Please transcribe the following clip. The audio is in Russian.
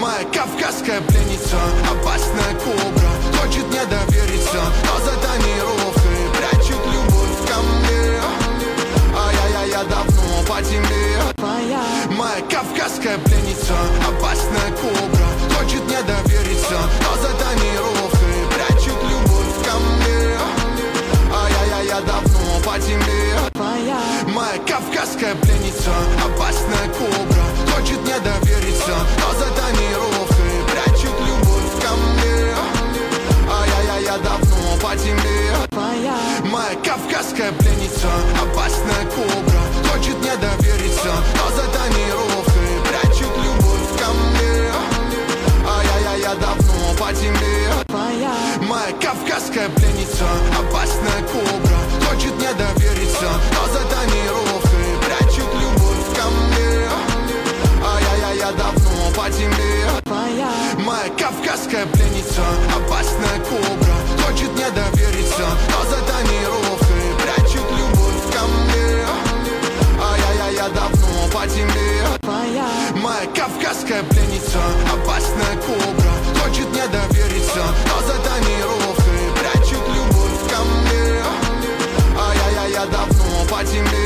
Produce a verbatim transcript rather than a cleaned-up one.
Моя кавказская пленница, опасная кобра, хочет мне довериться, но за тонировкой прячет любовь ко мне. Ай-яй-яй, я давно по тебе. Моя кавказская пленница, опасная кобра, хочет мне довериться, но за тонировкой прячет любовь ко мне. Ай-яй-яй, я давно по тебе. Моя кавказская пленница, опасная кобра, хочет мне довериться, но за тонировкой прячет любовь ко мне. Ай-яй-яй, я давно по тебе. Моя кавказская пленница, опасная кобра, хочет мне довериться, но за тонировкой прячет любовь ко мне. Ай-яй-яй, я давно по тебе. Моя кавказская пленница, опасная кобра, хочет мне довериться, но за тонировкой прячет любовь ко мне. Ай-яй-яй, я давно по тебе. Моя кавказская пленница, опасная кобра, хочет мне довериться, но за тонировкой прячет любовь ко мне. Ай-яй-яй, я давно по тебе. Моя кавказская пленница, опасная кобра, хочет мне довериться, но за тонировкой прячет любовь ко мне. Ай-яй-яй, я давно по тебе.